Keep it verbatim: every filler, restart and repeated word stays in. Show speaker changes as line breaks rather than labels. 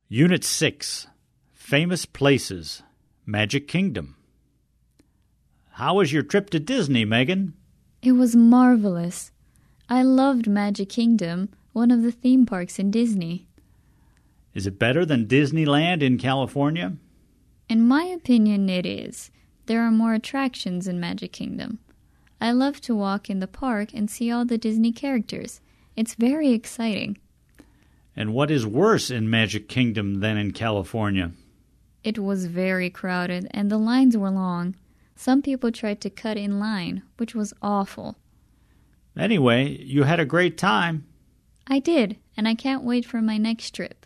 Unit six, Famous Places, Magic Kingdom. How was your trip to Disney, Megan?
It was marvelous. I loved Magic Kingdom, one of the theme parks in Disney.
Is it better than Disneyland in California?
In my opinion, it is. There are more attractions in Magic Kingdom. I love to walk in the park and see all the Disney characters. It's very exciting.
And what is worse in Magic Kingdom than in California?
It was very crowded and the lines were long. Some people tried to cut in line, which was awful.
Anyway, you had a great time.
I did, and I can't wait for my next trip.